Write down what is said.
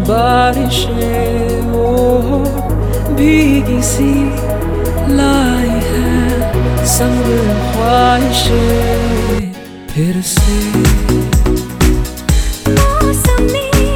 बारिशें वो भीगी सी लाई है संग ख्वाहिशें फिर से मौसम ने